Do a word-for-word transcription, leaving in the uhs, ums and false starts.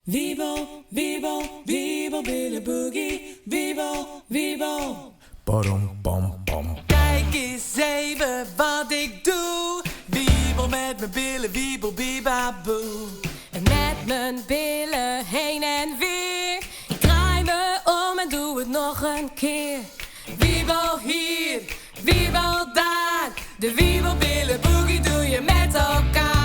Wiebel, wiebel, wiebel, billen boogie. Wiebel, wiebel. Padam, pam, pam. Kijk eens even wat ik doe. Wiebel met mijn billen, wiebel, biebaboe. En met mijn billen heen en weer. Ik draai me om en doe het nog een keer. Wiebel hier, wiebel daar. De wiebelbillen boogie doe je met elkaar.